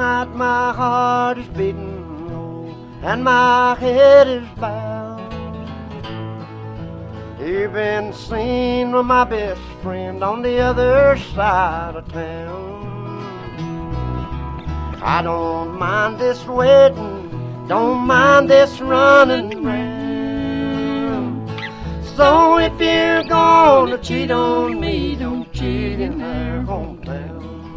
night my heart is beating low and my head is bowed. You've been seen with my best friend on the other side of town. I don't mind this wedding, don't mind this running round. So if you're gonna cheat on me, don't cheat in their hometown.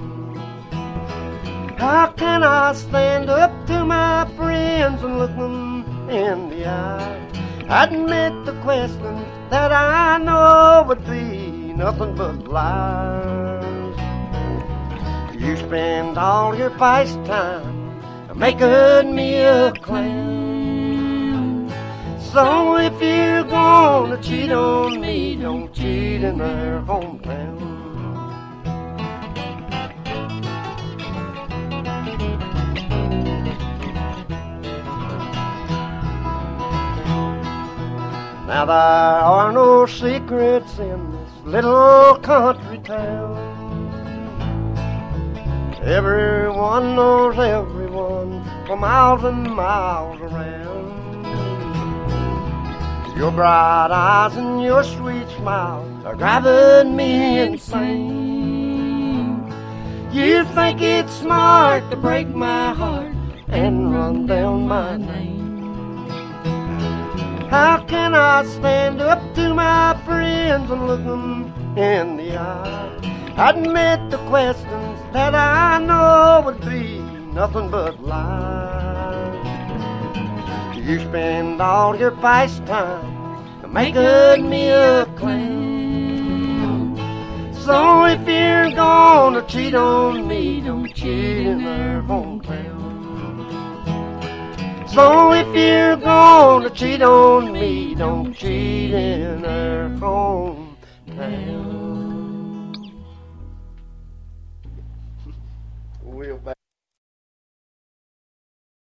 How can I stand up to my friends and look them in the eye? Admit the questions that I know would be nothing but lies. You spend all your pastime making me a clown. So if you're gonna cheat on me, don't cheat in their hometown. Now there are no secrets in this little country town. Everyone knows everyone for miles and miles around. Your bright eyes and your sweet smile are driving me insane. You think it's smart to break my heart and run down my name. How can I stand up to my friends and look them in the eye? Admit the questions that I know would be nothing but lies. You spend all your pastime making me a clown. So if you're gonna cheat on me, don't cheat in their hometown. So if you're gonna cheat on me, don't cheat in their hometown.